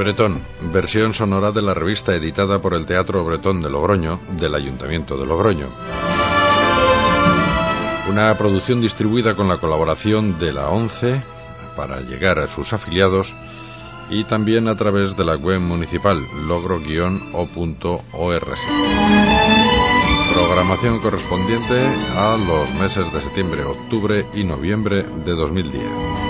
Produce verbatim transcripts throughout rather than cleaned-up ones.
Bretón, versión sonora de la revista editada por el Teatro Bretón de Logroño, del Ayuntamiento de Logroño. Una producción distribuida con la colaboración de la ONCE para llegar a sus afiliados y también a través de la web municipal logro guion o punto org. Programación correspondiente a los meses de septiembre, octubre y noviembre de dos mil diez.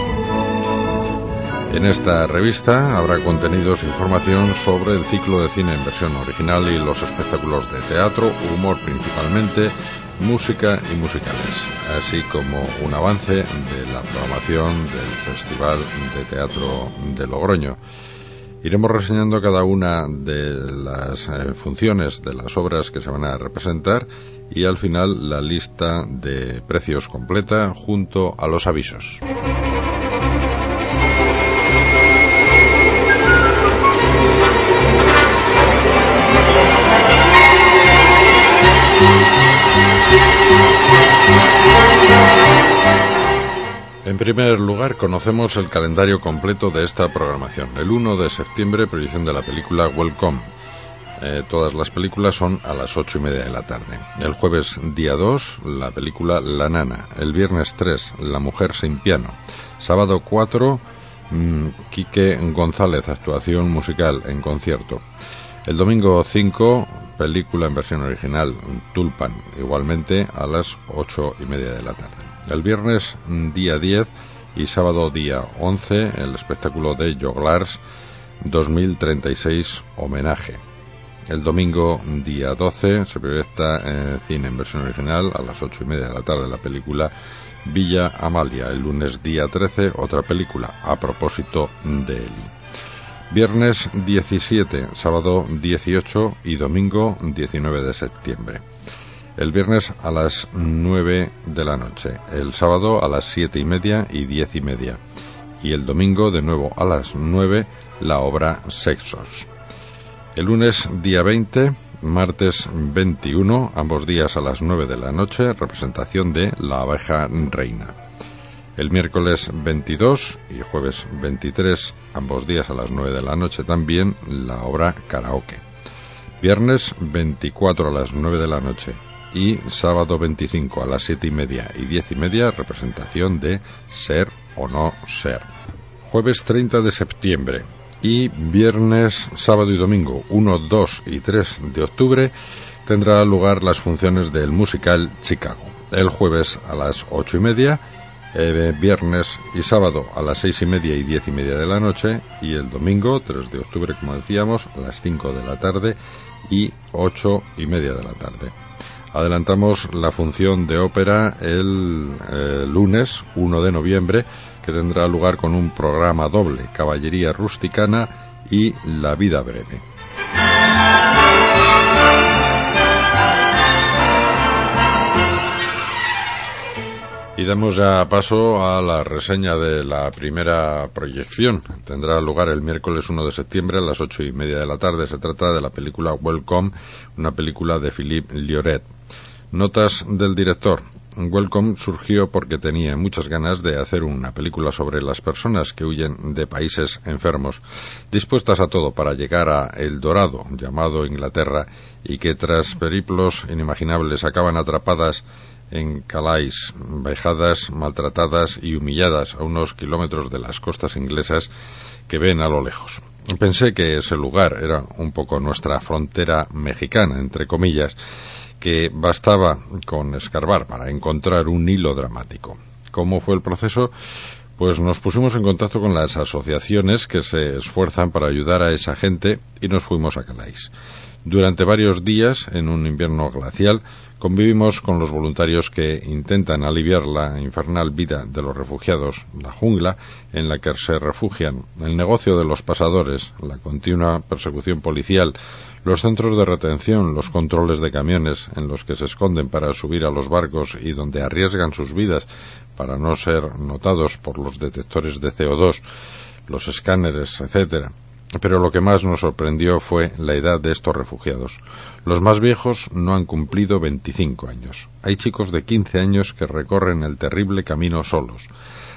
En esta revista habrá contenidos e información sobre el ciclo de cine en versión original y los espectáculos de teatro, humor principalmente, música y musicales, así como un avance de la programación del Festival de Teatro de Logroño. Iremos reseñando cada una de las eh, funciones de las obras que se van a representar y al final la lista de precios completa junto a los avisos. En primer lugar, conocemos el calendario completo de esta programación. El uno de septiembre, proyección de la película Welcome. Eh, todas las películas son a las ocho y media de la tarde. El jueves día dos, la película La Nana. El viernes tres, La Mujer sin Piano. Sábado cuatro, mmm, Quique González, actuación musical en concierto. El domingo cinco, película en versión original, Tulpan, igualmente a las ocho y media de la tarde. El viernes día diez y sábado día once, el espectáculo de Joglars dos mil treinta y seis homenaje. El domingo día doce se proyecta en cine en versión original a las ocho y media de la tarde la película Villa Amalia. El lunes día trece otra película, A propósito de Eli. Viernes diecisiete, sábado dieciocho y domingo diecinueve de septiembre. El viernes a las nueve de la noche, el sábado a las siete y media y diez y media, y el domingo de nuevo a las nueve la obra Sexos. El lunes día veinte, martes veintiuno, ambos días a las nueve de la noche, representación de La abeja reina. El miércoles veintidós y jueves veintitrés, ambos días a las nueve de la noche también, la obra Karaoke. Viernes veinticuatro a las nueve de la noche y sábado veinticinco a las siete y media y diez y media, representación de Ser o no ser. Jueves treinta de septiembre y viernes, sábado y domingo uno, dos y tres de octubre tendrá lugar las funciones del musical Chicago. El jueves a las ocho y media, eh, viernes y sábado a las seis y media y diez y media de la noche, y el domingo tres de octubre, como decíamos, a las cinco de la tarde y ocho y media de la tarde. Adelantamos la función de ópera el eh, lunes uno de noviembre, que tendrá lugar con un programa doble, Caballería Rusticana y La vida breve. Y damos ya paso a la reseña de la primera proyección. Tendrá lugar el miércoles uno de septiembre a las ocho y media de la tarde. Se trata de la película Welcome, una película de Philippe Lloret. Notas del director. Welcome surgió porque tenía muchas ganas de hacer una película sobre las personas que huyen de países enfermos, dispuestas a todo para llegar a El Dorado, llamado Inglaterra, y que tras periplos inimaginables acaban atrapadas en Calais, vejadas, maltratadas y humilladas a unos kilómetros de las costas inglesas que ven a lo lejos. Pensé que ese lugar era un poco nuestra frontera mexicana, entre comillas, que bastaba con escarbar para encontrar un hilo dramático. ¿Cómo fue el proceso? Pues nos pusimos en contacto con las asociaciones que se esfuerzan para ayudar a esa gente y nos fuimos a Calais. Durante varios días, en un invierno glacial, convivimos con los voluntarios que intentan aliviar la infernal vida de los refugiados, la jungla en la que se refugian, el negocio de los pasadores, la continua persecución policial, los centros de retención, los controles de camiones en los que se esconden para subir a los barcos y donde arriesgan sus vidas para no ser notados por los detectores de C O dos, los escáneres, etcétera. Pero lo que más nos sorprendió fue la edad de estos refugiados. Los más viejos no han cumplido veinticinco años. Hay chicos de quince años que recorren el terrible camino solos.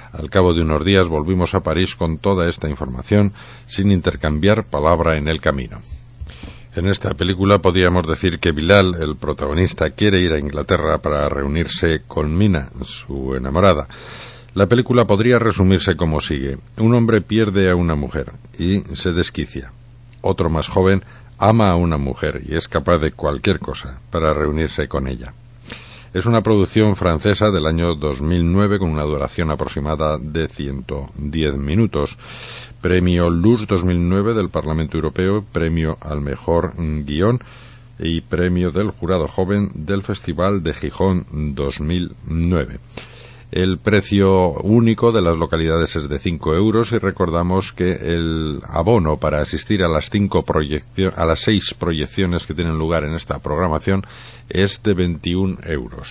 Al cabo de unos días volvimos a París con toda esta información, sin intercambiar palabra en el camino. En esta película podríamos decir que Bilal, el protagonista, quiere ir a Inglaterra para reunirse con Mina, su enamorada. La película podría resumirse como sigue. Un hombre pierde a una mujer y se desquicia. Otro más joven ama a una mujer y es capaz de cualquier cosa para reunirse con ella. Es una producción francesa del año dos mil nueve con una duración aproximada de ciento diez minutos. Premio Lux dos mil nueve del Parlamento Europeo, premio al mejor guión y premio del jurado joven del Festival de Gijón dos mil nueve. El precio único de las localidades es de cinco euros y recordamos que el abono para asistir a las cinco proyeccio- a las seis proyecciones que tienen lugar en esta programación es de veintiún euros.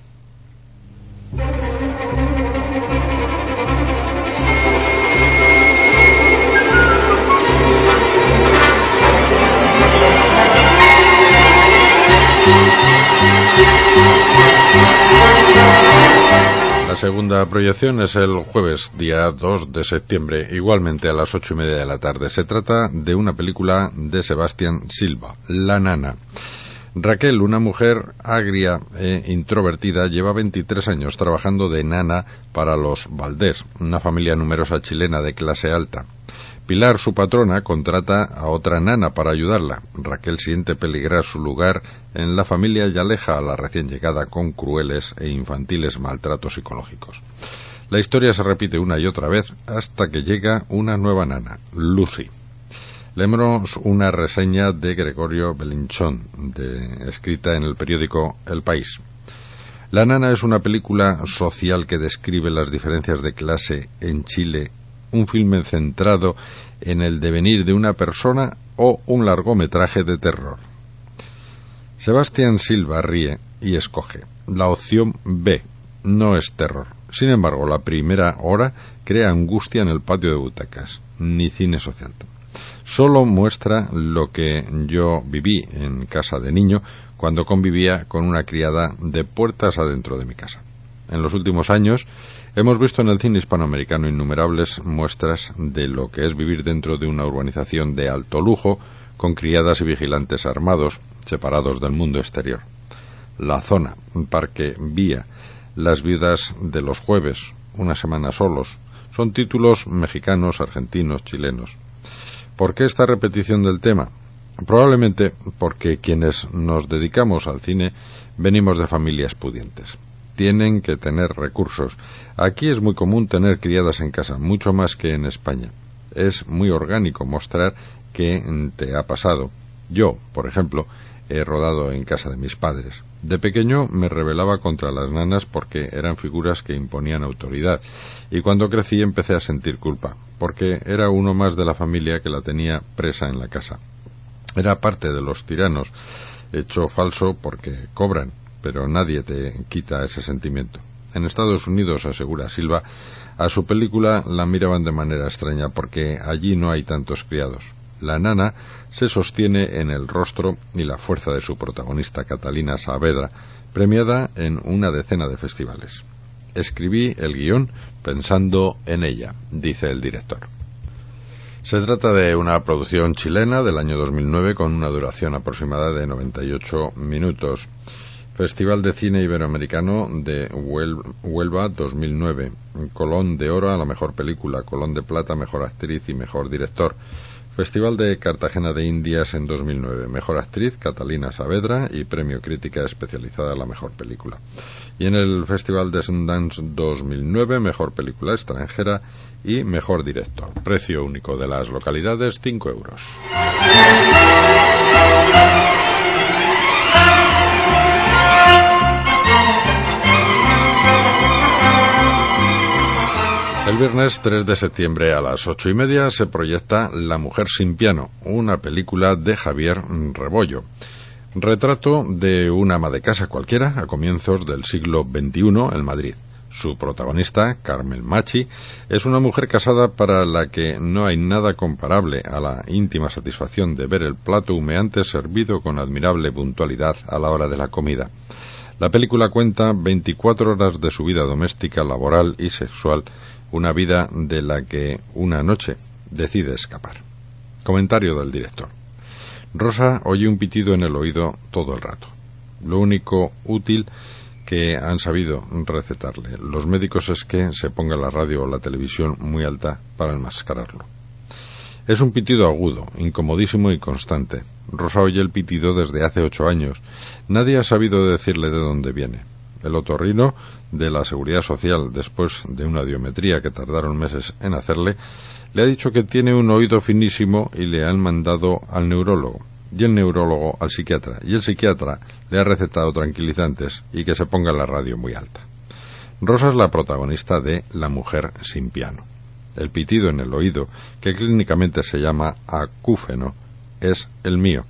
La segunda proyección es el jueves, día dos de septiembre, igualmente a las ocho y media de la tarde. Se trata de una película de Sebastián Silva, La Nana. Raquel, una mujer agria e introvertida, lleva veintitrés años trabajando de nana para los Valdés, una familia numerosa chilena de clase alta. Pilar, su patrona, contrata a otra nana para ayudarla. Raquel siente peligrar su lugar en la familia y aleja a la recién llegada con crueles e infantiles maltratos psicológicos. La historia se repite una y otra vez hasta que llega una nueva nana, Lucy. Leemos una reseña de Gregorio Belinchón, de, escrita en el periódico El País. La Nana es una película social que describe las diferencias de clase en Chile, un filme centrado en el devenir de una persona o un largometraje de terror. Sebastián Silva ríe y escoge la opción B, no es terror. Sin embargo, la primera hora crea angustia en el patio de butacas, ni cine social. Solo muestra lo que yo viví en casa de niño cuando convivía con una criada de puertas adentro de mi casa. En los últimos años hemos visto en el cine hispanoamericano innumerables muestras de lo que es vivir dentro de una urbanización de alto lujo, con criadas y vigilantes armados, separados del mundo exterior. La Zona, Parque Vía, Las viudas de los jueves, Una semana solos, son títulos mexicanos, argentinos, chilenos. ¿Por qué esta repetición del tema? Probablemente porque quienes nos dedicamos al cine venimos de familias pudientes. Tienen que tener recursos. Aquí es muy común tener criadas en casa, mucho más que en España. Es muy orgánico mostrar qué te ha pasado. Yo, por ejemplo, he rodado en casa de mis padres. De pequeño me rebelaba contra las nanas porque eran figuras que imponían autoridad, y cuando crecí empecé a sentir culpa, porque era uno más de la familia que la tenía presa en la casa. Era parte de los tiranos, hecho falso porque cobran, pero nadie te quita ese sentimiento. En Estados Unidos, asegura Silva, a su película la miraban de manera extraña porque allí no hay tantos criados. La nana se sostiene en el rostro y la fuerza de su protagonista Catalina Saavedra, premiada en una decena de festivales. Escribí el guión pensando en ella, dice el director. Se trata de una producción chilena del año dos mil nueve con una duración aproximada de noventa y ocho minutos. Festival de Cine Iberoamericano de Huelva dos mil nueve. Colón de Oro a la mejor película, Colón de Plata mejor actriz y mejor director. Festival de Cartagena de Indias en dos mil nueve. Mejor actriz, Catalina Saavedra, y premio crítica especializada a la mejor película. Y en el Festival de Sundance dos mil nueve, mejor película extranjera y mejor director. Precio único de las localidades, cinco euros. El viernes tres de septiembre a las ocho y media se proyecta La mujer sin piano, una película de Javier Rebollo. Retrato de una ama de casa cualquiera a comienzos del siglo veintiuno en Madrid. Su protagonista, Carmen Machi, es una mujer casada para la que no hay nada comparable a la íntima satisfacción de ver el plato humeante servido con admirable puntualidad a la hora de la comida. La película cuenta veinticuatro horas de su vida doméstica, laboral y sexual, una vida de la que una noche decide escapar. Comentario del director. Rosa oye un pitido en el oído todo el rato. Lo único útil que han sabido recetarle los médicos es que se ponga la radio o la televisión muy alta para enmascararlo. Es un pitido agudo, incomodísimo y constante. Rosa oye el pitido desde hace ocho años. Nadie ha sabido decirle de dónde viene. El otorrino de la Seguridad Social, después de una audiometría que tardaron meses en hacerle, le ha dicho que tiene un oído finísimo y le han mandado al neurólogo. Y el neurólogo al psiquiatra. Y el psiquiatra le ha recetado tranquilizantes y que se ponga la radio muy alta. Rosa es la protagonista de La mujer sin piano. El pitido en el oído, que clínicamente se llama acúfeno, es el mío.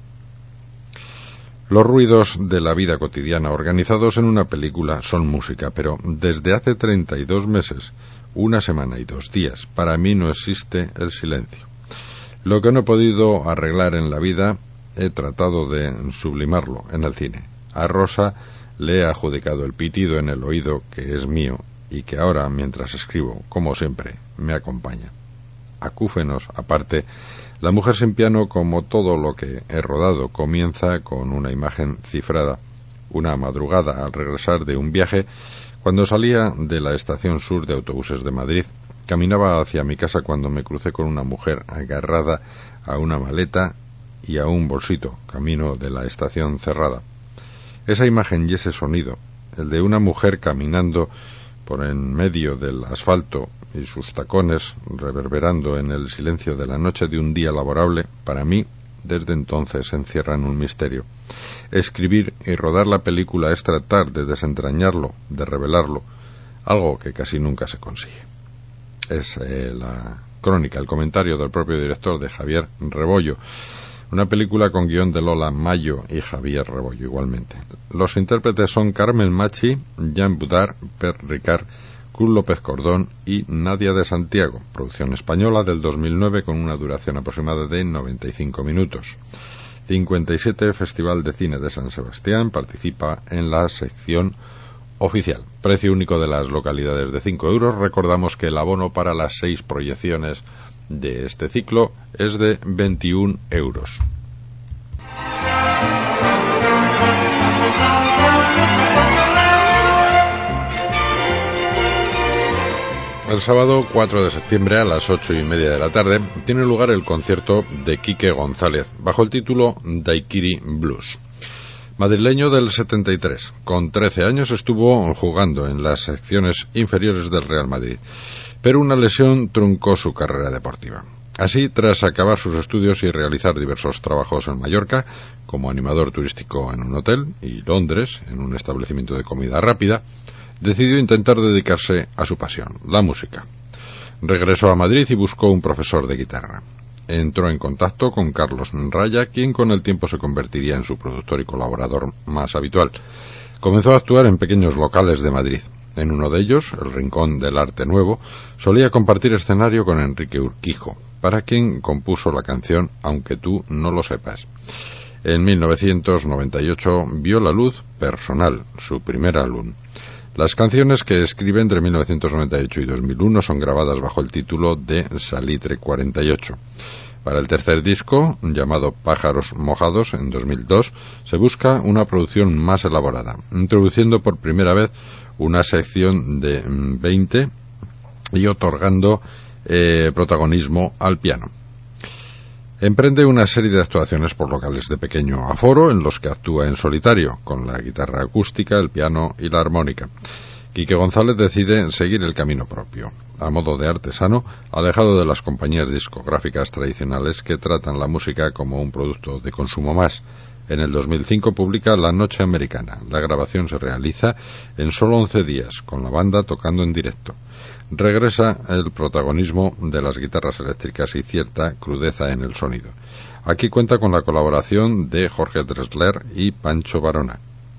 Los ruidos de la vida cotidiana organizados en una película son música, pero desde hace treinta y dos meses, una semana y dos días, para mí no existe el silencio. Lo que no he podido arreglar en la vida, he tratado de sublimarlo en el cine. A Rosa le he adjudicado el pitido en el oído, que es mío, y que ahora, mientras escribo, como siempre, me acompaña. Acúfenos aparte, La mujer sin piano, como todo lo que he rodado, comienza con una imagen cifrada. Una madrugada, al regresar de un viaje, cuando salía de la estación sur de autobuses de Madrid, caminaba hacia mi casa cuando me crucé con una mujer agarrada a una maleta y a un bolsito, camino de la estación cerrada. Esa imagen y ese sonido, el de una mujer caminando por en medio del asfalto y sus tacones reverberando en el silencio de la noche de un día laborable, para mí, desde entonces, encierran un misterio. Escribir y rodar la película es tratar de desentrañarlo, de revelarlo, algo que casi nunca se consigue. Es eh, la crónica, el comentario del propio director, de Javier Rebollo. Una película con guión de Lola Mayo y Javier Rebollo igualmente. Los intérpretes son Carmen Machi, Jean Budar, Per Ricard, Cruz López Cordón y Nadia de Santiago, producción española del dos mil nueve con una duración aproximada de noventa y cinco minutos. cincuenta y siete Festival de Cine de San Sebastián participa en la sección oficial. Precio único de las localidades de cinco euros. Recordamos que el abono para las seis proyecciones de este ciclo es de veintiún euros. El sábado cuatro de septiembre a las ocho y media de la tarde tiene lugar el concierto de Quique González bajo el título Daiquiri Blues. Madrileño del setenta y tres, con trece años estuvo jugando en las secciones inferiores del Real Madrid, pero una lesión truncó su carrera deportiva. Así, tras acabar sus estudios y realizar diversos trabajos en Mallorca, como animador turístico en un hotel, y Londres, en un establecimiento de comida rápida, decidió intentar dedicarse a su pasión, la música. Regresó a Madrid y buscó un profesor de guitarra. Entró en contacto con Carlos Raya, quien con el tiempo se convertiría en su productor y colaborador más habitual. Comenzó a actuar en pequeños locales de Madrid. En uno de ellos, el Rincón del Arte Nuevo, solía compartir escenario con Enrique Urquijo, para quien compuso la canción Aunque tú no lo sepas. En mil novecientos noventa y ocho vio la luz Personal, su primer álbum. Las canciones que escribe entre mil novecientos noventa y ocho y dos mil uno son grabadas bajo el título de Salitre cuarenta y ocho. Para el tercer disco, llamado Pájaros Mojados, en dos mil dos, se busca una producción más elaborada, introduciendo por primera vez una sección de veinte y otorgando eh, protagonismo al piano. Emprende una serie de actuaciones por locales de pequeño aforo en los que actúa en solitario, con la guitarra acústica, el piano y la armónica. Quique González decide seguir el camino propio. A modo de artesano, alejado de las compañías discográficas tradicionales que tratan la música como un producto de consumo más. En el dos mil cinco publica La Noche Americana. La grabación se realiza en solo once días, con la banda tocando en directo. Regresa el protagonismo de las guitarras eléctricas y cierta crudeza en el sonido. Aquí cuenta con la colaboración de Jorge Drexler y Pancho Varona.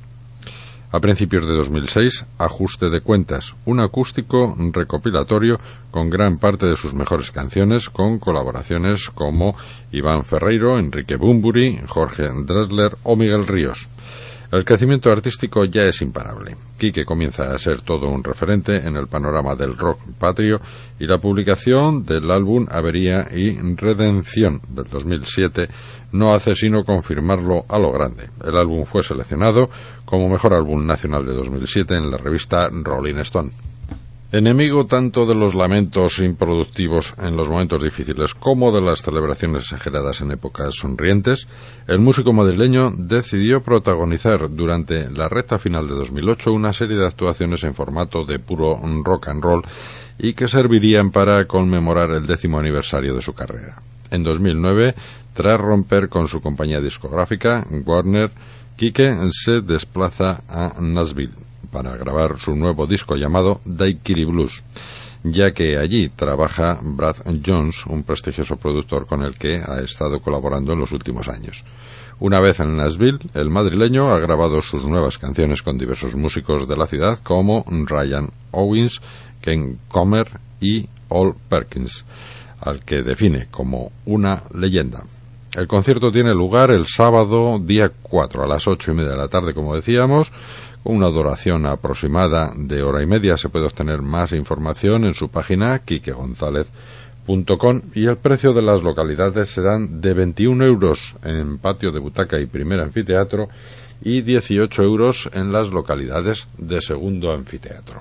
A principios de dos mil seis, Ajuste de Cuentas, un acústico recopilatorio con gran parte de sus mejores canciones, con colaboraciones como Iván Ferreiro, Enrique Bunbury, Jorge Drexler o Miguel Ríos. El crecimiento artístico ya es imparable. Quique comienza a ser todo un referente en el panorama del rock patrio y la publicación del álbum Avería y Redención del dos mil siete no hace sino confirmarlo a lo grande. El álbum fue seleccionado como mejor álbum nacional de dos mil siete en la revista Rolling Stone. Enemigo tanto de los lamentos improductivos en los momentos difíciles como de las celebraciones exageradas en épocas sonrientes, el músico madrileño decidió protagonizar durante la recta final de dos mil ocho una serie de actuaciones en formato de puro rock and roll y que servirían para conmemorar el décimo aniversario de su carrera. En dos mil nueve, tras romper con su compañía discográfica, Warner, Quique se desplaza a Nashville para grabar su nuevo disco llamado Daiquiri Blues, ya que allí trabaja Brad Jones, un prestigioso productor con el que ha estado colaborando en los últimos años. Una vez en Nashville, el madrileño ha grabado sus nuevas canciones con diversos músicos de la ciudad como Ryan Owens, Ken Comer y Al Perkins, al que define como una leyenda. El concierto tiene lugar el sábado día cuatro a las ocho y media de la tarde, como decíamos, con una duración aproximada de hora y media. Se puede obtener más información en su página quique gonzález punto com y el precio de las localidades serán de veintiún euros en patio de butaca y primer anfiteatro y dieciocho euros en las localidades de segundo anfiteatro.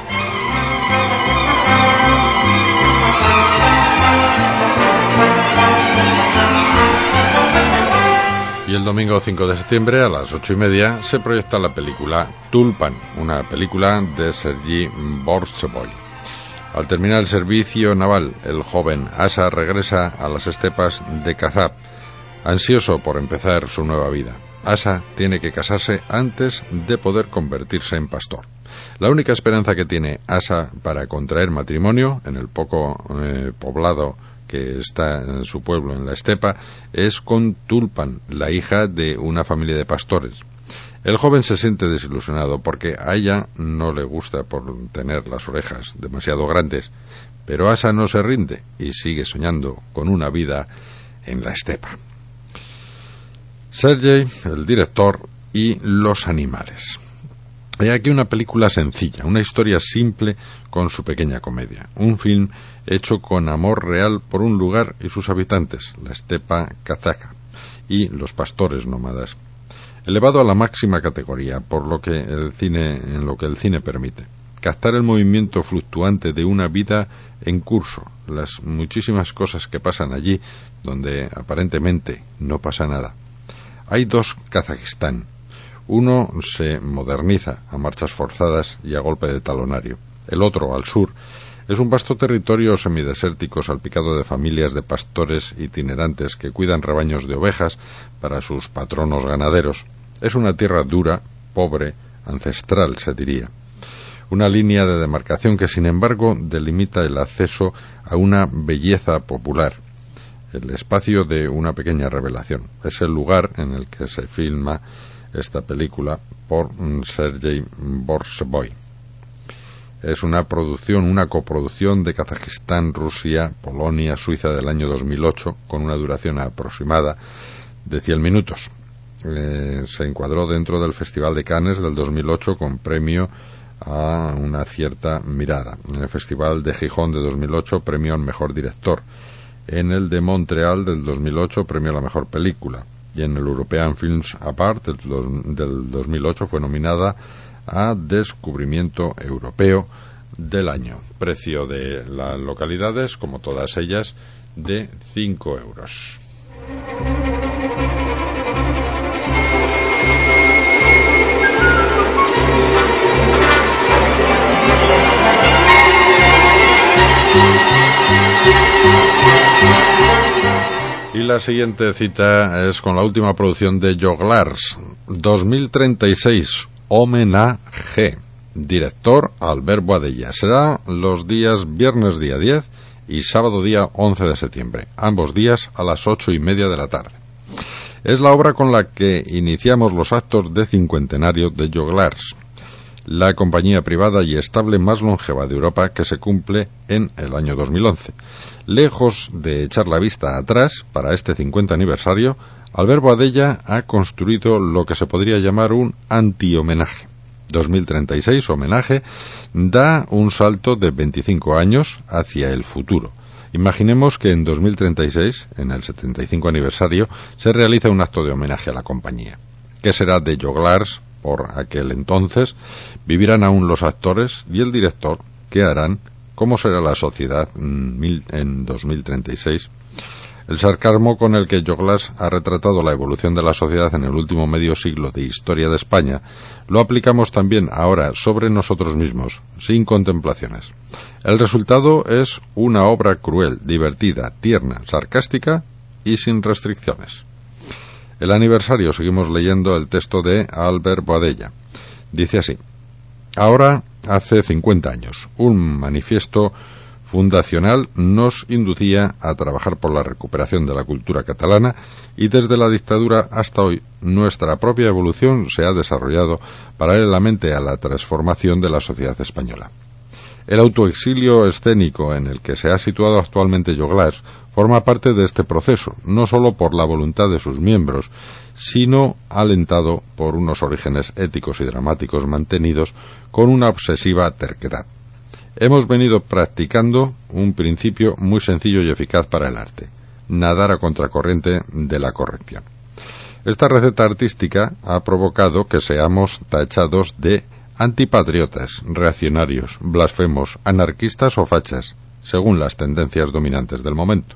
Y el domingo cinco de septiembre a las ocho y media se proyecta la película Tulpan, una película de Sergei Borseboy. Al terminar el servicio naval, el joven Asa regresa a las estepas de Kazab, ansioso por empezar su nueva vida. Asa tiene que casarse antes de poder convertirse en pastor. La única esperanza que tiene Asa para contraer matrimonio en el poco eh, poblado que está en su pueblo en la estepa es con Tulpan, la hija de una familia de pastores. El joven se siente desilusionado porque a ella no le gusta por tener las orejas demasiado grandes, pero Asa no se rinde y sigue soñando con una vida en la estepa. Sergei, el director, y los animales. Hay aquí una película sencilla, una historia simple con su pequeña comedia. Un film hecho con amor real por un lugar y sus habitantes, la estepa kazaja, y los pastores nómadas. Elevado a la máxima categoría por lo que el cine, en lo que el cine permite. Captar el movimiento fluctuante de una vida en curso, las muchísimas cosas que pasan allí donde aparentemente no pasa nada. Hay dos Kazajistán. Uno se moderniza a marchas forzadas y a golpe de talonario. El otro, al sur, es un vasto territorio semidesértico salpicado de familias de pastores itinerantes que cuidan rebaños de ovejas para sus patronos ganaderos. Es una tierra dura, pobre, ancestral, se diría. Una línea de demarcación que, sin embargo, delimita el acceso a una belleza popular. El espacio de una pequeña revelación. Es el lugar en el que se filma esta película por Sergei Borseboy. Es una producción, una coproducción de Kazajistán, Rusia, Polonia, Suiza del año dos mil ocho, con una duración aproximada de cien minutos. Eh, se encuadró dentro del Festival de Cannes del dos mil ocho con premio a una cierta mirada. En el Festival de Gijón de dos mil ocho, premio al mejor director. En el de Montreal del dos mil ocho, premio a la mejor película. Y en el European Films Apart del dos mil ocho fue nominada a Descubrimiento Europeo del Año. Precio de las localidades, como todas ellas, de cinco euros. Y la siguiente cita es con la última producción de Joglars, dos mil treinta y seis, Homenaje. Director Albert Boadella. Será los días viernes día diez y sábado día once de septiembre, ambos días a las ocho y media de la tarde. Es la obra con la que iniciamos los actos de cincuentenario de Joglars, la compañía privada y estable más longeva de Europa, que se cumple en el año dos mil once. Lejos de echar la vista atrás para este cincuenta aniversario, Albert Boadella ha construido lo que se podría llamar un anti-homenaje. dos mil treinta y seis, homenaje, da un salto de veinticinco años hacia el futuro. Imaginemos que en dos mil treinta y seis, en el setenta y cinco aniversario, se realiza un acto de homenaje a la compañía. ¿Qué será de Joglars por aquel entonces? ¿Vivirán aún los actores y el director? ¿Qué harán? ¿Cómo será la sociedad en dos mil treinta y seis? El sarcasmo con el que Joglars ha retratado la evolución de la sociedad en el último medio siglo de historia de España lo aplicamos también ahora sobre nosotros mismos, sin contemplaciones. El resultado es una obra cruel, divertida, tierna, sarcástica y sin restricciones. El aniversario, seguimos leyendo el texto de Albert Boadella. Dice así: ahora hace cincuenta años, un manifiesto fundacional nos inducía a trabajar por la recuperación de la cultura catalana y desde la dictadura hasta hoy nuestra propia evolución se ha desarrollado paralelamente a la transformación de la sociedad española. El autoexilio escénico en el que se ha situado actualmente Joglars forma parte de este proceso, no solo por la voluntad de sus miembros, sino alentado por unos orígenes éticos y dramáticos mantenidos con una obsesiva terquedad. Hemos venido practicando un principio muy sencillo y eficaz para el arte: nadar a contracorriente de la corrección. Esta receta artística ha provocado que seamos tachados de antipatriotas, reaccionarios, blasfemos, anarquistas o fachas, según las tendencias dominantes del momento.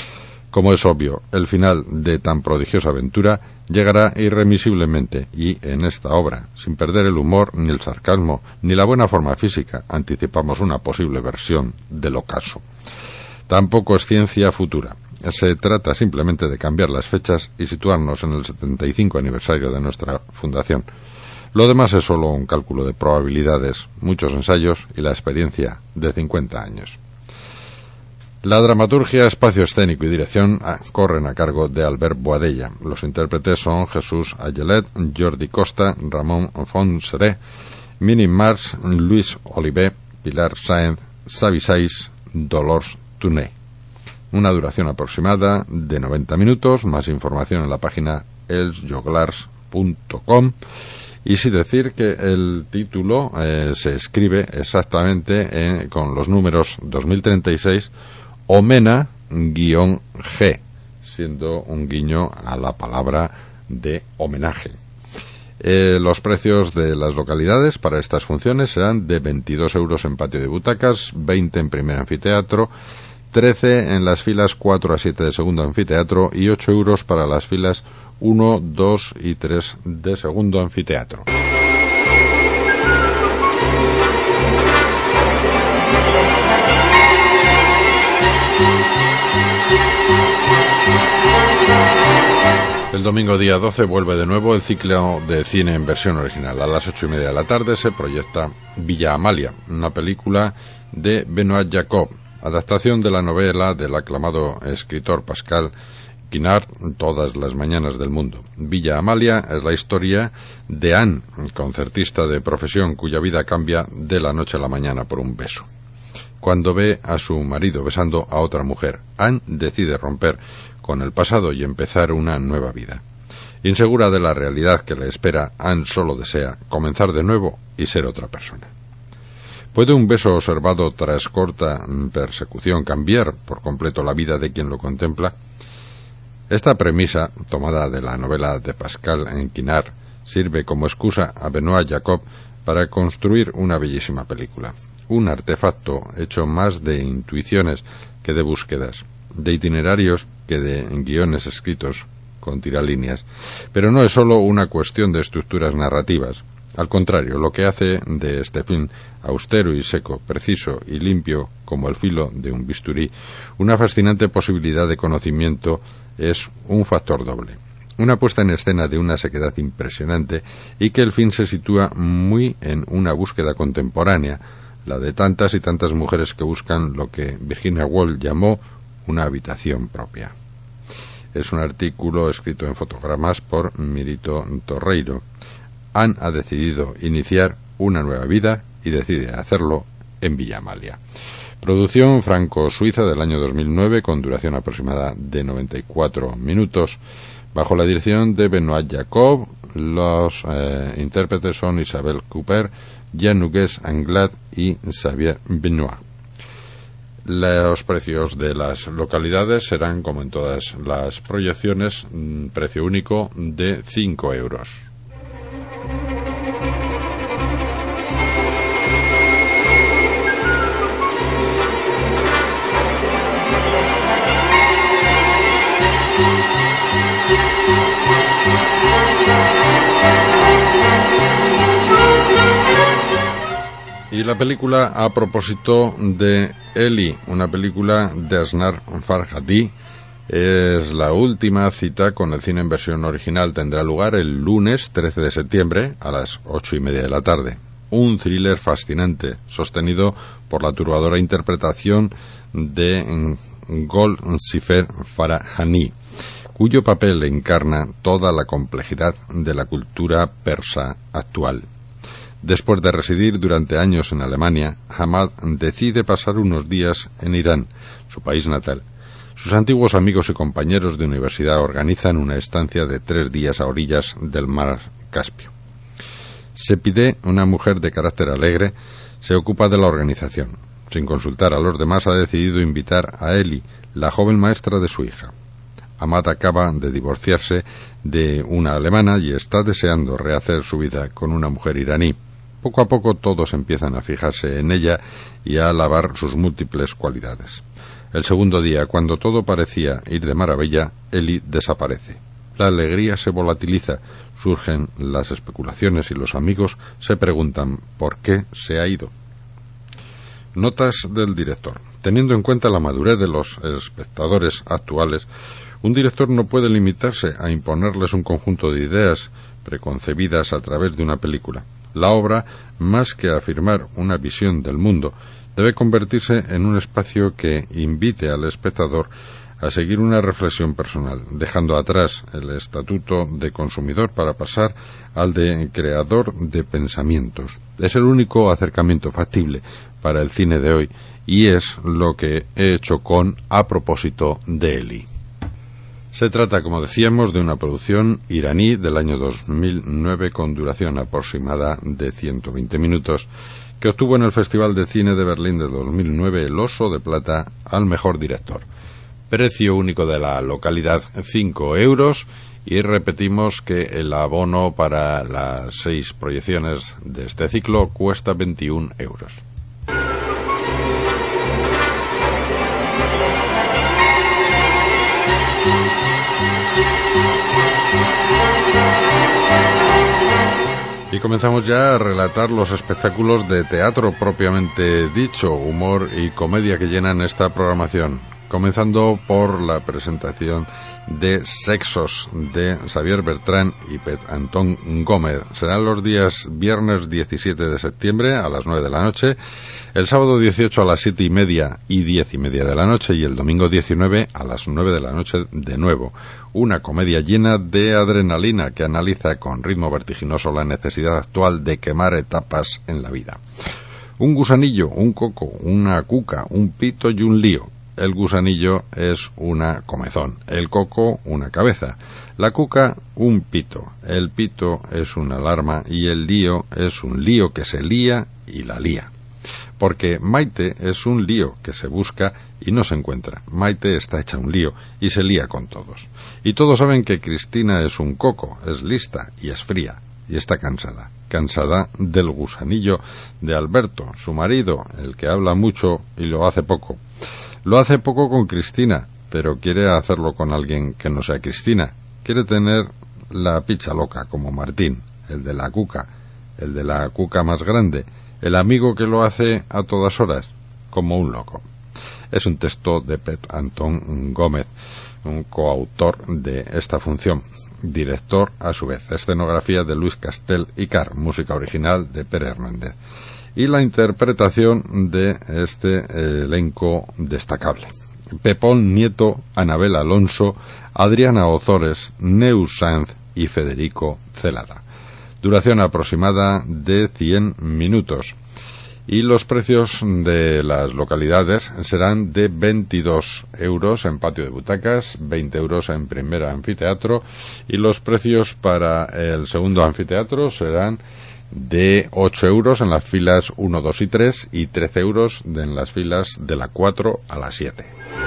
Como es obvio, el final de tan prodigiosa aventura llegará irremisiblemente y, en esta obra, sin perder el humor, ni el sarcasmo, ni la buena forma física, anticipamos una posible versión del ocaso. Tampoco es ciencia futura. Se trata simplemente de cambiar las fechas y situarnos en el setenta y cinco aniversario de nuestra fundación. Lo demás es solo un cálculo de probabilidades, muchos ensayos y la experiencia de cincuenta años. La dramaturgia, espacio escénico y dirección corren a cargo de Albert Boadella. Los intérpretes son Jesús Ayelet, Jordi Costa, Ramón Fonseré, Mini Mars, Luis Olivé, Pilar Sáenz, Xavi Saiz, Dolors Tuné. Una duración aproximada de noventa minutos, más información en la página els joglars punto com. Y sí decir que el título eh, se escribe exactamente eh, con los números dos mil treinta y seis, Omena-G, siendo un guiño a la palabra de homenaje. Eh, los precios de las localidades para estas funciones serán de veintidós euros en patio de butacas, veinte en primer anfiteatro, trece en las filas cuatro a siete de segundo anfiteatro y ocho euros para las filas uno, dos y tres de segundo anfiteatro. El domingo día doce vuelve de nuevo el ciclo de cine en versión original. A las ocho y media de la tarde se proyecta Villa Amalia, una película de Benoît Jacob, adaptación de la novela del aclamado escritor Pascal Quignard, Todas las mañanas del mundo. Villa Amalia es la historia de Anne, concertista de profesión cuya vida cambia de la noche a la mañana por un beso. Cuando ve a su marido besando a otra mujer, Anne decide romper con el pasado y empezar una nueva vida. Insegura de la realidad que le espera, Anne solo desea comenzar de nuevo y ser otra persona. ¿Puede un beso observado tras corta persecución cambiar por completo la vida de quien lo contempla? Esta premisa, tomada de la novela de Pascal Quignard, sirve como excusa a Benoît Jacob para construir una bellísima película. Un artefacto hecho más de intuiciones que de búsquedas, de itinerarios que de guiones escritos con tiralíneas. Pero no es solo una cuestión de estructuras narrativas. Al contrario, lo que hace de este film austero y seco, preciso y limpio como el filo de un bisturí, una fascinante posibilidad de conocimiento, es un factor doble. Una puesta en escena de una sequedad impresionante y que el film se sitúa muy en una búsqueda contemporánea, la de tantas y tantas mujeres que buscan lo que Virginia Woolf llamó una habitación propia. Es un artículo escrito en fotogramas por Mirito Torreiro. Anne ha decidido iniciar una nueva vida y decide hacerlo en Villa Amalia. Producción franco-suiza del año dos mil nueve con duración aproximada de noventa y cuatro minutos. bajo la dirección de Benoit Jacob. Los eh, intérpretes son Isabelle Cooper, Jean-Hugues Anglade y Xavier Benoit. Los precios de las localidades serán, como en todas las proyecciones, precio único de cinco euros. Y la película, a propósito de Eli, una película de Asghar Farhadi, es la última cita con el cine en versión original. Tendrá lugar el lunes trece de septiembre a las ocho y media de la tarde. Un thriller fascinante, sostenido por la turbadora interpretación de Golshifteh Farahani, cuyo papel encarna toda la complejidad de la cultura persa actual. Después de residir durante años en Alemania, Hamad decide pasar unos días en Irán, su país natal. Sus antiguos amigos y compañeros de universidad organizan una estancia de tres días a orillas del mar Caspio. Sepideh, una mujer de carácter alegre, se ocupa de la organización. Sin consultar a los demás, ha decidido invitar a Eli, la joven maestra de su hija. Hamad acaba de divorciarse de una alemana y está deseando rehacer su vida con una mujer iraní. Poco a poco todos empiezan a fijarse en ella y a alabar sus múltiples cualidades. El segundo día, cuando todo parecía ir de maravilla, Eli desaparece. La alegría se volatiliza, surgen las especulaciones y los amigos se preguntan por qué se ha ido. Notas del director. Teniendo en cuenta la madurez de los espectadores actuales, un director no puede limitarse a imponerles un conjunto de ideas preconcebidas a través de una película. La obra, más que afirmar una visión del mundo, debe convertirse en un espacio que invite al espectador a seguir una reflexión personal, dejando atrás el estatuto de consumidor para pasar al de creador de pensamientos. Es el único acercamiento factible para el cine de hoy y es lo que he hecho con A propósito de Eli. Se trata, como decíamos, de una producción iraní del año dos mil nueve con duración aproximada de ciento veinte minutos, que obtuvo en el Festival de Cine de Berlín de dos mil nueve el Oso de Plata al mejor director. Precio único de la localidad cinco euros y repetimos que el abono para las seis proyecciones de este ciclo cuesta veintiún euros. Y comenzamos ya a relatar los espectáculos de teatro propiamente dicho, humor y comedia que llenan esta programación, comenzando por la presentación de Sexos de Xavier Bertrán y Pet Antón Gómez. Serán los días viernes diecisiete de septiembre a las nueve de la noche, el sábado dieciocho a las siete y media y diez y media de la noche y el domingo diecinueve a las nueve de la noche de nuevo. Una comedia llena de adrenalina que analiza con ritmo vertiginoso la necesidad actual de quemar etapas en la vida. Un gusanillo, un coco, una cuca, un pito y un lío. El gusanillo es una comezón, el coco una cabeza, la cuca un pito, el pito es una alarma y el lío es un lío que se lía y la lía. Porque Maite es un lío que se busca y no se encuentra. Maite está hecha un lío y se lía con todos. Y todos saben que Cristina es un coco, es lista y es fría y está cansada. Cansada del gusanillo de Alberto, su marido, el que habla mucho y lo hace poco. Lo hace poco con Cristina, pero quiere hacerlo con alguien que no sea Cristina. Quiere tener la picha loca como Martín, el de la cuca, el de la cuca más grande, el amigo que lo hace a todas horas, como un loco. Es un texto de Pet Antón Gómez, un coautor de esta función. Director, a su vez, escenografía de Luis Castel y Car, música original de Pere Hernández. Y la interpretación de este elenco destacable. Pepón Nieto, Anabel Alonso, Adriana Ozores, Neus Sanz y Federico Celada. Duración aproximada de cien minutos. Y los precios de las localidades serán de veintidós euros en patio de butacas, veinte euros en primer anfiteatro, y los precios para el segundo anfiteatro serán de ocho euros en las filas uno, dos y tres y trece euros en las filas de la cuatro a la siete.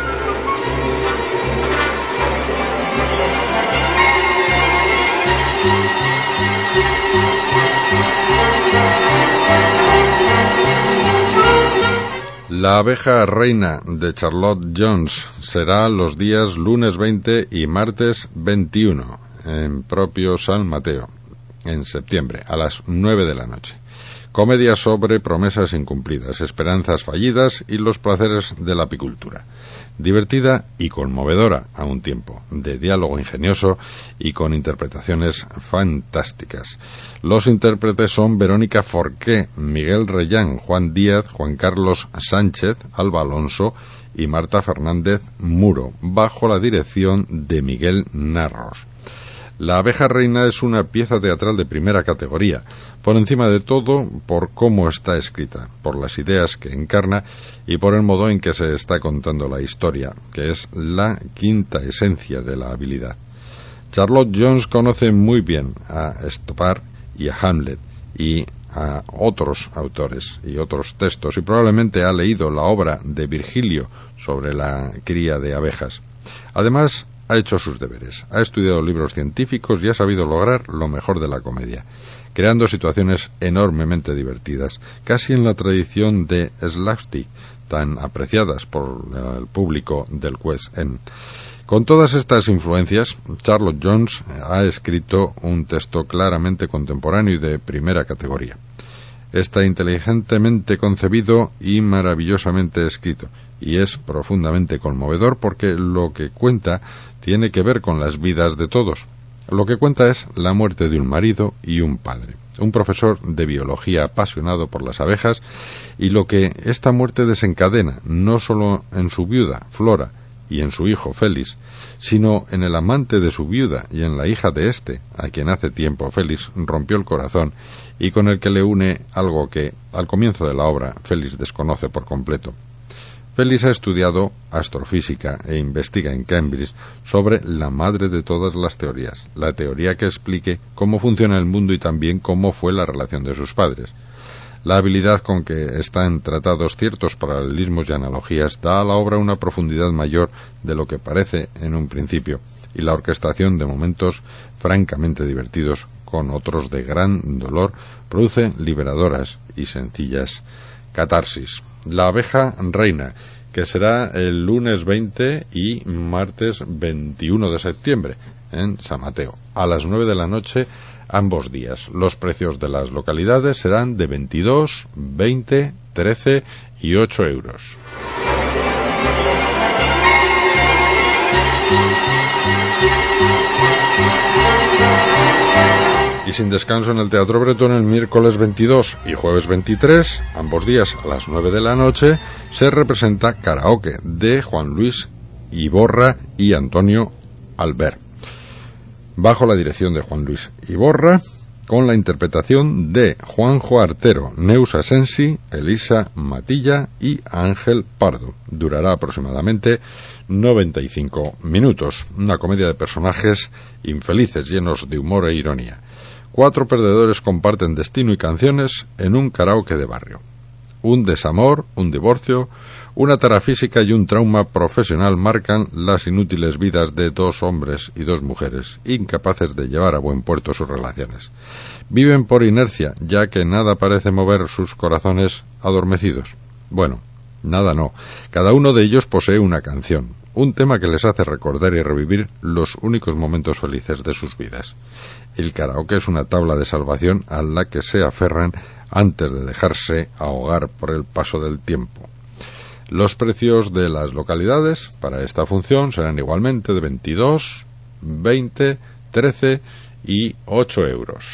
La abeja reina de Charlotte Jones será los días lunes veinte y martes veintiuno en propio San Mateo, en septiembre, a las nueve de la noche. Comedia sobre promesas incumplidas, esperanzas fallidas y los placeres de la apicultura. Divertida y conmovedora a un tiempo, de diálogo ingenioso y con interpretaciones fantásticas. Los intérpretes son Verónica Forqué, Miguel Reyán, Juan Díaz, Juan Carlos Sánchez, Alba Alonso y Marta Fernández Muro, bajo la dirección de Miguel Narros. La abeja reina es una pieza teatral de primera categoría, por encima de todo por cómo está escrita, por las ideas que encarna y por el modo en que se está contando la historia, que es la quinta esencia de la habilidad. Charlotte Jones conoce muy bien a Stoppard y a Hamlet y a otros autores y otros textos, y probablemente ha leído la obra de Virgilio sobre la cría de abejas. Además, ha hecho sus deberes, ha estudiado libros científicos y ha sabido lograr lo mejor de la comedia, creando situaciones enormemente divertidas, casi en la tradición de slapstick, tan apreciadas por el público del West End. Con todas estas influencias, Charlotte Jones ha escrito un texto claramente contemporáneo y de primera categoría. Está inteligentemente concebido y maravillosamente escrito, y es profundamente conmovedor porque lo que cuenta tiene que ver con las vidas de todos. Lo que cuenta es la muerte de un marido y un padre, un profesor de biología apasionado por las abejas, y lo que esta muerte desencadena, no solo en su viuda, Flora, y en su hijo, Félix, sino en el amante de su viuda y en la hija de éste, a quien hace tiempo Félix rompió el corazón y con el que le une algo que, al comienzo de la obra, Félix desconoce por completo. Félix ha estudiado astrofísica e investiga en Cambridge sobre la madre de todas las teorías, la teoría que explique cómo funciona el mundo y también cómo fue la relación de sus padres. La habilidad con que están tratados ciertos paralelismos y analogías da a la obra una profundidad mayor de lo que parece en un principio, y la orquestación de momentos francamente divertidos con otros de gran dolor produce liberadoras y sencillas catarsis. La abeja reina, que será el lunes veinte y martes veintiuno de septiembre en San Mateo, a las nueve de la noche ambos días. Los precios de las localidades serán de veintidós, veinte, trece y ocho euros. Y sin descanso en el Teatro Bretón el miércoles veintidós y jueves veintitrés, ambos días a las nueve de la noche, se representa Karaoke de Juan Luis Iborra y Antonio Albert, bajo la dirección de Juan Luis Iborra, con la interpretación de Juanjo Artero, Neus Asensi, Elisa Matilla y Ángel Pardo. Durará aproximadamente noventa y cinco minutos. Una comedia de personajes infelices, llenos de humor e ironía. Cuatro perdedores comparten destino y canciones en un karaoke de barrio. Un desamor, un divorcio, una tara física y un trauma profesional marcan las inútiles vidas de dos hombres y dos mujeres, incapaces de llevar a buen puerto sus relaciones. Viven por inercia, ya que nada parece mover sus corazones adormecidos. Bueno, nada no. Cada uno de ellos posee una canción, un tema que les hace recordar y revivir los únicos momentos felices de sus vidas. El karaoke es una tabla de salvación a la que se aferran antes de dejarse ahogar por el paso del tiempo. Los precios de las localidades para esta función serán igualmente de veintidós, veinte, trece y ocho euros.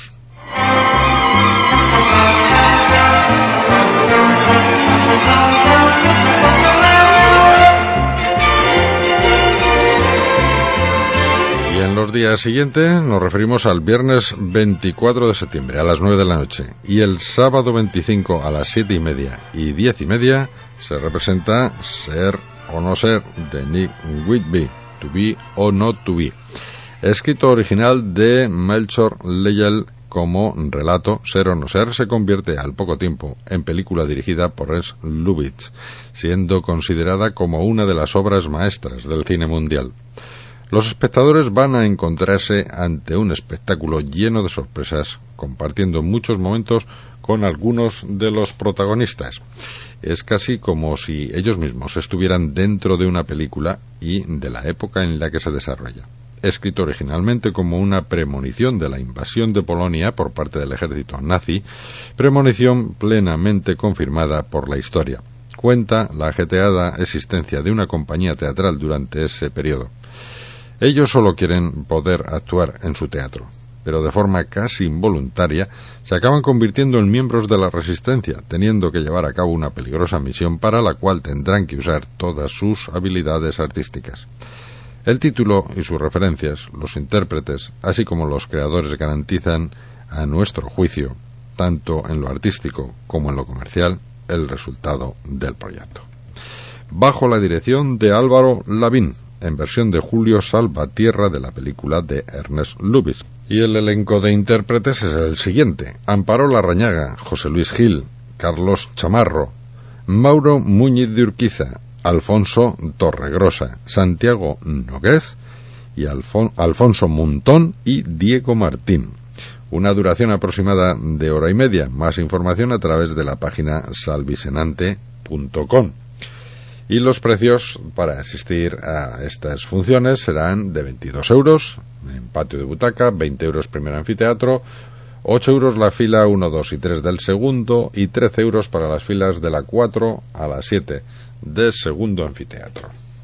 Y en los dos días siguientes nos referimos al viernes veinticuatro de septiembre a las nueve de la noche y el sábado veinticinco a las siete y media y diez y media se representa Ser o no ser de Nick Whitby, To Be or Not To Be. Escrito original de Melchior Leyel como relato, Ser o no ser se convierte al poco tiempo en película dirigida por Ernst Lubitsch, siendo considerada como una de las obras maestras del cine mundial. Los espectadores van a encontrarse ante un espectáculo lleno de sorpresas, compartiendo muchos momentos con algunos de los protagonistas. Es casi como si ellos mismos estuvieran dentro de una película y de la época en la que se desarrolla. Escrito originalmente como una premonición de la invasión de Polonia por parte del ejército nazi, premonición plenamente confirmada por la historia. Cuenta la ajetreada existencia de una compañía teatral durante ese periodo. Ellos solo quieren poder actuar en su teatro, pero de forma casi involuntaria se acaban convirtiendo en miembros de la resistencia, teniendo que llevar a cabo una peligrosa misión para la cual tendrán que usar todas sus habilidades artísticas. El título y sus referencias, los intérpretes, así como los creadores garantizan, a nuestro juicio, tanto en lo artístico como en lo comercial, el resultado del proyecto. Bajo la dirección de Álvaro Lavín, en versión de Julio Salvatierra de la película de Ernst Lubitsch. Y el elenco de intérpretes es el siguiente: Amparo Larrañaga, José Luis Gil, Carlos Chamarro, Mauro Muñiz de Urquiza, Alfonso Torregrosa, Santiago Noguez y Alfon- Alfonso Montón y Diego Martín. Una duración aproximada de hora y media. Más información a través de la página salvisenante punto com. Y los precios para asistir a estas funciones serán de veintidós euros en patio de butaca, veinte euros primer anfiteatro, ocho euros la fila uno, dos y tres del segundo y trece euros para las filas de la cuatro a la siete del segundo anfiteatro.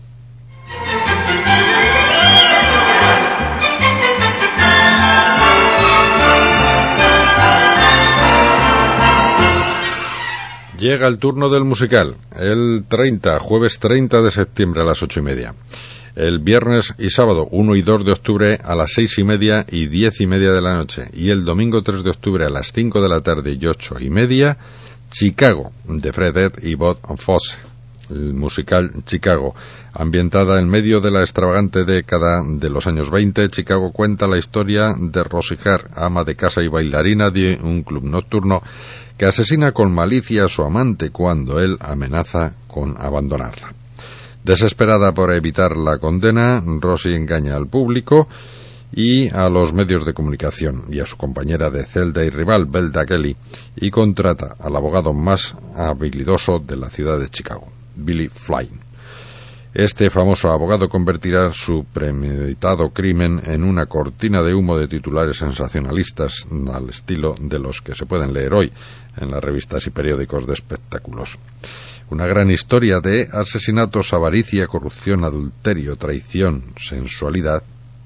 Llega el turno del musical, el treinta, jueves treinta de septiembre a las ocho y media. El viernes y sábado uno y dos de octubre a las seis y media y diez y media de la noche. Y el domingo tres de octubre a las cinco de la tarde y ocho y media, Chicago, de Fred Ed y Bob Fosse. El musical Chicago, ambientada en medio de la extravagante década de los años veinte, Chicago cuenta la historia de Rosie Hart, ama de casa y bailarina de un club nocturno, que asesina con malicia a su amante cuando él amenaza con abandonarla. Desesperada por evitar la condena, Rosie engaña al público y a los medios de comunicación y a su compañera de celda y rival, Belda Kelly, y contrata al abogado más habilidoso de la ciudad de Chicago, Billy Flynn. Este famoso abogado convertirá su premeditado crimen en una cortina de humo de titulares sensacionalistas al estilo de los que se pueden leer hoy en las revistas y periódicos de espectáculos. Una gran historia de asesinatos, avaricia, corrupción, adulterio, traición, sensualidad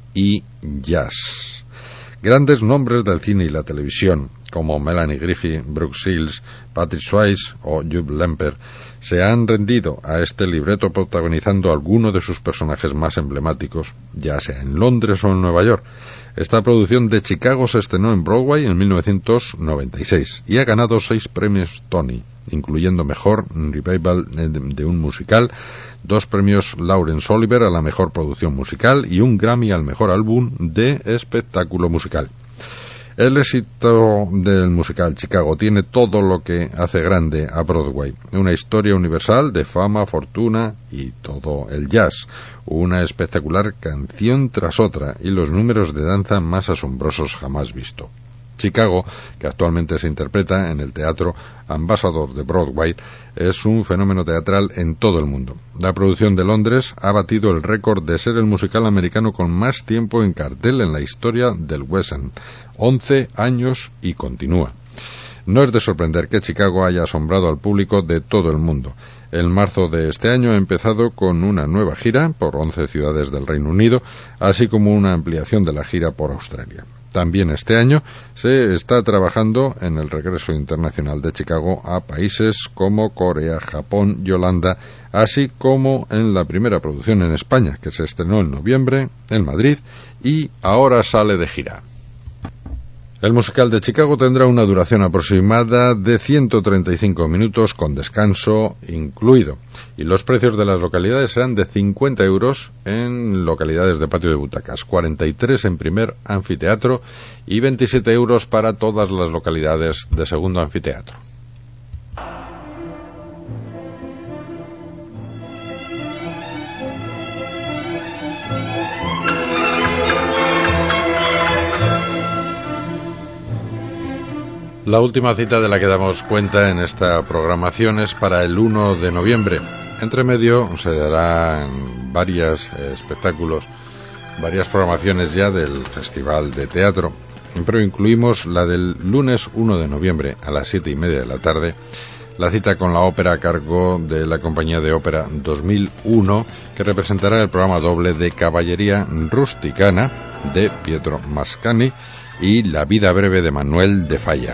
y jazz. Grandes nombres del cine y la televisión, como Melanie Griffith, Brooke Shields, Patrick Swayze o Hugh Lemper, se han rendido a este libreto protagonizando alguno de sus personajes más emblemáticos, ya sea en Londres o en Nueva York. Esta producción de Chicago se estrenó en Broadway en mil novecientos noventa y seis y ha ganado seis premios Tony, incluyendo Mejor Revival de un musical, dos premios Laurence Olivier a la mejor producción musical y un Grammy al mejor álbum de espectáculo musical. El éxito del musical Chicago tiene todo lo que hace grande a Broadway: una historia universal de fama, fortuna y todo el jazz, una espectacular canción tras otra y los números de danza más asombrosos jamás visto. Chicago, que actualmente se interpreta en el Teatro Ambassador de Broadway, es un fenómeno teatral en todo el mundo. La producción de Londres ha batido el récord de ser el musical americano con más tiempo en cartel en la historia del West End, once años, y continúa. No es de sorprender que Chicago haya asombrado al público de todo el mundo. En marzo de este año ha empezado con una nueva gira por once ciudades del Reino Unido, así como una ampliación de la gira por Australia. También este año se está trabajando en el regreso internacional de Chicago a países como Corea, Japón y Holanda, así como en la primera producción en España, que se estrenó en noviembre en Madrid y ahora sale de gira. El musical de Chicago tendrá una duración aproximada de ciento treinta y cinco minutos con descanso incluido, y los precios de las localidades serán de cincuenta euros en localidades de patio de butacas, cuarenta y tres en primer anfiteatro y veintisiete euros para todas las localidades de segundo anfiteatro. La última cita de la que damos cuenta en esta programación es para el uno de noviembre. Entre medio se darán varios eh, espectáculos, varias programaciones ya del Festival de Teatro, pero incluimos la del lunes uno de noviembre a las siete y media de la tarde, la cita con la ópera a cargo de la Compañía de Ópera dos mil uno, que representará el programa doble de Caballería Rusticana de Pietro Mascagni y La vida breve de Manuel de Falla.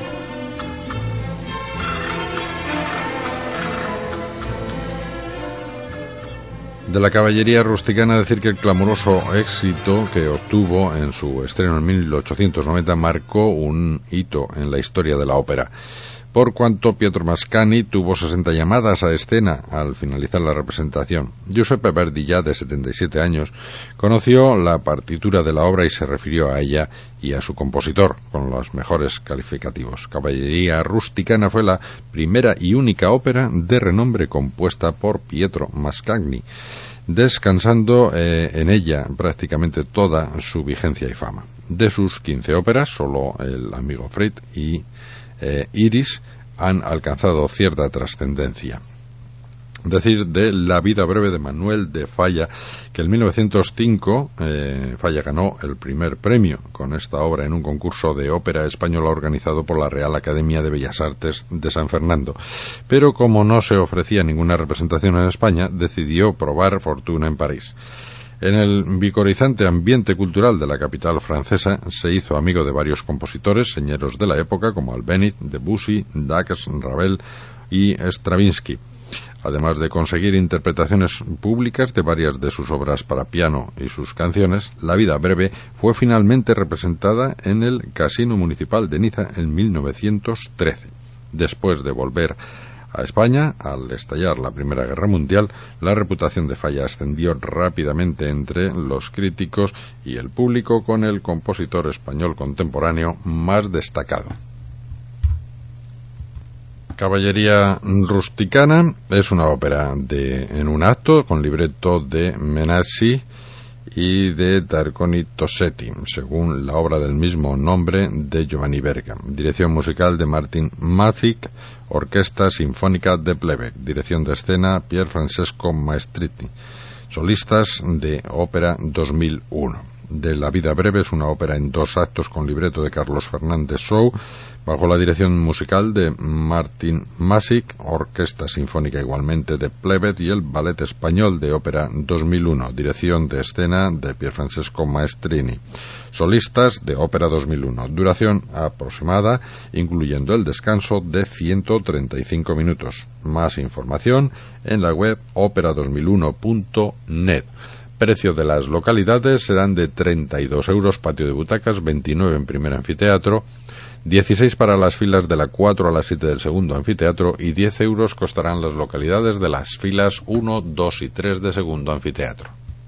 De la Caballería Rusticana decir que el clamoroso éxito que obtuvo en su estreno en mil ochocientos noventa marcó un hito en la historia de la ópera, por cuanto Pietro Mascagni tuvo sesenta llamadas a escena al finalizar la representación. Giuseppe Verdi, ya de setenta y siete años, conoció la partitura de la obra y se refirió a ella y a su compositor con los mejores calificativos. Caballería Rusticana fue la primera y única ópera de renombre compuesta por Pietro Mascagni, descansando eh, en ella prácticamente toda su vigencia y fama. De sus quince óperas, solo El amigo Fred y Eh, Iris han alcanzado cierta trascendencia. Decir de La vida breve de Manuel de Falla, que en mil novecientos cinco eh, Falla ganó el primer premio con esta obra en un concurso de ópera española organizado por la Real Academia de Bellas Artes de San Fernando, pero como no se ofrecía ninguna representación en España, decidió probar fortuna en París. En el vigorizante ambiente cultural de la capital francesa se hizo amigo de varios compositores señeros de la época como Albéniz, Debussy, Dax, Ravel y Stravinsky, además de conseguir interpretaciones públicas de varias de sus obras para piano y sus canciones. La vida breve fue finalmente representada en el Casino Municipal de Niza en mil novecientos trece. Después de volver a España, al estallar la Primera Guerra Mundial, la reputación de Falla ascendió rápidamente entre los críticos y el público, con el compositor español contemporáneo más destacado. Caballería Rusticana es una ópera de en un acto con libreto de Menassi y de Tarconi Tossetti, según la obra del mismo nombre de Giovanni Verga. Dirección musical de Martin Mazik, Orquesta Sinfónica de Plebec, dirección de escena Pier Francesco Maestretti. Solistas de Ópera dos mil uno. De La vida breve es una ópera en dos actos con libreto de Carlos Fernández Sou, bajo la dirección musical de Martin Mazik, Orquesta Sinfónica igualmente de Plebec y el Ballet Español de Ópera dos mil uno, dirección de escena de Pier Francesco Maestrini. Solistas de Ópera dos mil uno, duración aproximada, incluyendo el descanso, de ciento treinta y cinco minutos. Más información en la web ópera dos mil uno punto net. Precio de las localidades serán de treinta y dos euros patio de butacas, veintinueve en primer anfiteatro, dieciséis para las filas de la cuatro a la siete del segundo anfiteatro y diez euros costarán las localidades de las filas uno, dos y tres de segundo anfiteatro.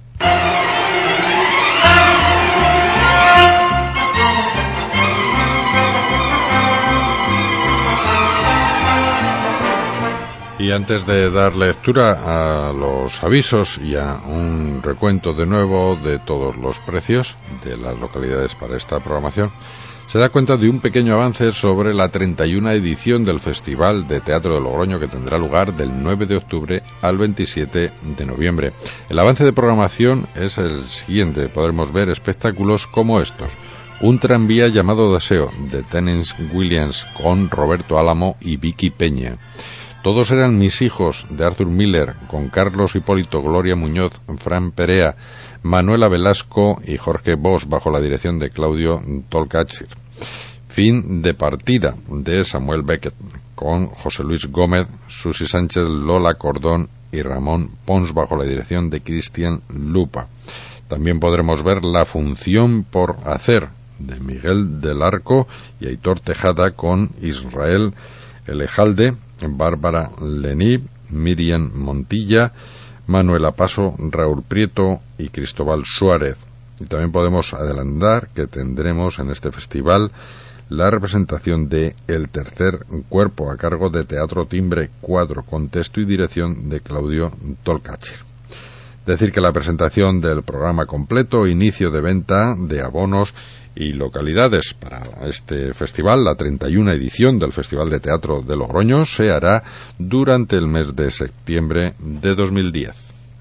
Y antes de dar lectura a los avisos y a un recuento de nuevo de todos los precios de las localidades para esta programación, se da cuenta de un pequeño avance sobre la treinta y una edición del Festival de Teatro de Logroño, que tendrá lugar del nueve de octubre al veintisiete de noviembre. El avance de programación es el siguiente. Podremos ver espectáculos como estos: Un tranvía llamado Deseo, de Tennessee Williams, con Roberto Álamo y Vicky Peña. Todos eran mis hijos, de Arthur Miller, con Carlos Hipólito, Gloria Muñoz, Fran Perea, Manuela Velasco y Jorge Bosch, bajo la dirección de Claudio Tolcachir. Fin de partida de Samuel Beckett, con José Luis Gómez, Susi Sánchez, Lola Cordón y Ramón Pons, bajo la dirección de Cristian Lupa. También podremos ver La función por hacer, de Miguel del Arco y Aitor Tejada, con Israel Elejalde, Bárbara Lení, Miriam Montilla, Manuela Paso, Raúl Prieto y Cristóbal Suárez. Y también podemos adelantar que tendremos en este festival la representación de El tercer cuerpo, a cargo de Teatro Timbre cuatro, con texto y dirección de Claudio Tolcachir. Decir que la presentación del programa completo, inicio de venta de abonos y localidades para este festival, la treinta y una edición del Festival de Teatro de Logroño, se hará durante el mes de septiembre de dos mil diez.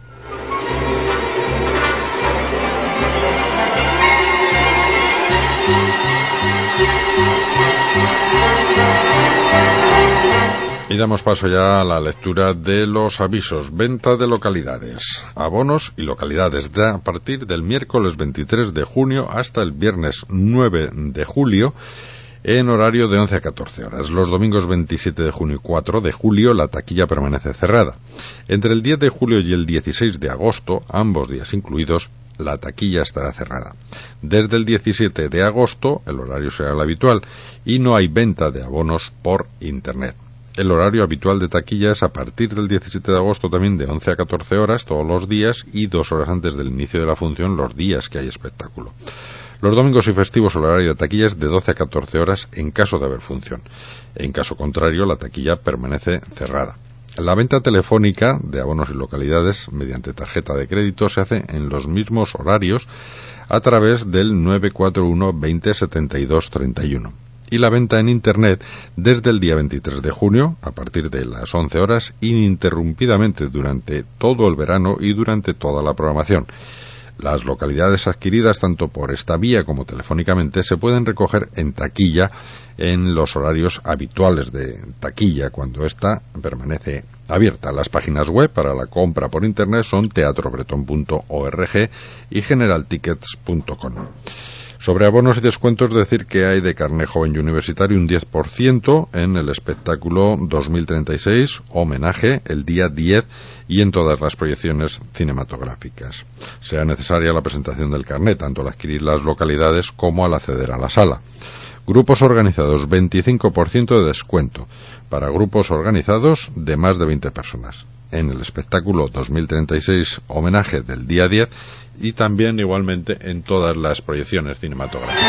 Y damos paso ya a la lectura de los avisos. Venta de localidades, abonos y localidades de a partir del miércoles veintitrés de junio hasta el viernes nueve de julio en horario de once a catorce horas. Los domingos veintisiete de junio y cuatro de julio la taquilla permanece cerrada. Entre el diez de julio y el dieciséis de agosto, ambos días incluidos, la taquilla estará cerrada. Desde el diecisiete de agosto el horario será el habitual y no hay venta de abonos por internet. El horario habitual de taquilla es a partir del diecisiete de agosto también de once a catorce horas todos los días y dos horas antes del inicio de la función los días que hay espectáculo. Los domingos y festivos el horario de taquilla es de doce a catorce horas en caso de haber función. En caso contrario, la taquilla permanece cerrada. La venta telefónica de abonos y localidades mediante tarjeta de crédito se hace en los mismos horarios a través del nueve cuatro uno veinte setenta y dos treinta y uno. Y la venta en Internet desde el día veintitrés de junio, a partir de las once horas, ininterrumpidamente durante todo el verano y durante toda la programación. Las localidades adquiridas tanto por esta vía como telefónicamente se pueden recoger en taquilla en los horarios habituales de taquilla, cuando ésta permanece abierta. Las páginas web para la compra por Internet son teatrobretón punto org y generaltickets punto com. Sobre abonos y descuentos, decir que hay de carné joven y universitario un diez por ciento en el espectáculo dos mil treinta y seis, homenaje, el día diez, y en todas las proyecciones cinematográficas. Será necesaria la presentación del carné, tanto al adquirir las localidades como al acceder a la sala. Grupos organizados, veinticinco por ciento de descuento para grupos organizados de más de veinte personas. En el espectáculo dos mil treinta y seis, homenaje del día diez, y también igualmente en todas las proyecciones cinematográficas.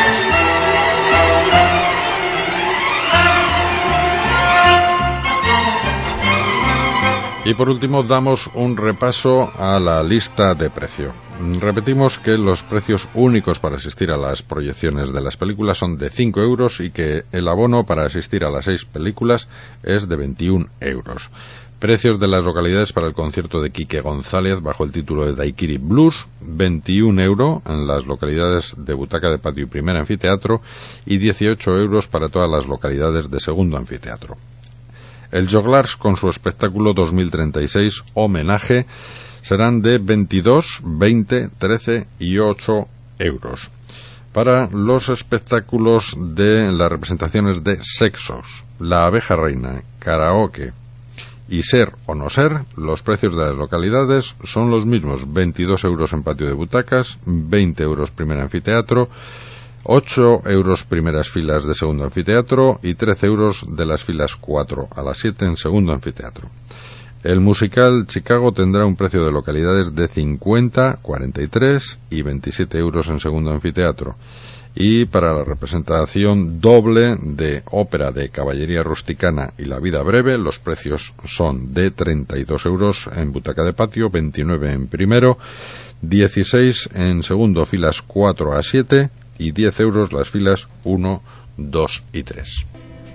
Y por último damos un repaso a la lista de precio. Repetimos que los precios únicos para asistir a las proyecciones de las películas son de cinco euros y que el abono para asistir a las seis películas es de veintiún euros. Precios de las localidades para el concierto de Quique González bajo el título de Daiquiri Blues, veintiún euros en las localidades de butaca de patio y primer anfiteatro y dieciocho euros para todas las localidades de segundo anfiteatro. El Joglars con su espectáculo dos mil treinta y seis homenaje serán de veintidós, veinte, trece y ocho euros. Para los espectáculos de las representaciones de sexos, La abeja reina, karaoke y Ser o no ser, los precios de las localidades son los mismos: veintidós euros en patio de butacas, veinte euros primer anfiteatro, ocho euros primeras filas de segundo anfiteatro y trece euros de las filas cuatro a las siete en segundo anfiteatro. El musical Chicago tendrá un precio de localidades de cincuenta, cuarenta y tres y veintisiete euros en segundo anfiteatro. Y para la representación doble de ópera de Caballería Rusticana y La vida breve, los precios son de treinta y dos euros en butaca de patio, veintinueve en primero, dieciséis en segundo filas cuatro a siete y diez euros las filas uno, dos y tres.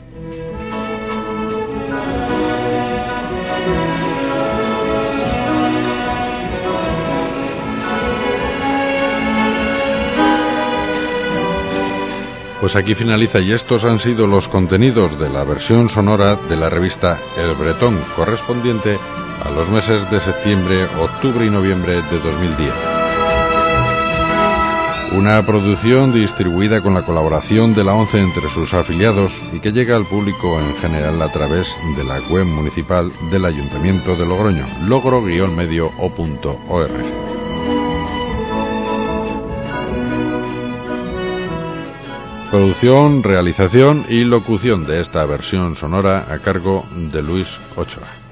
Pues aquí finaliza y estos han sido los contenidos de la versión sonora de la revista El Bretón, correspondiente a los meses de septiembre, octubre y noviembre de dos mil diez. Una producción distribuida con la colaboración de la ONCE entre sus afiliados y que llega al público en general a través de la web municipal del Ayuntamiento de Logroño, logro guion medio punto org. Producción, realización y locución de esta versión sonora a cargo de Luis Ochoa.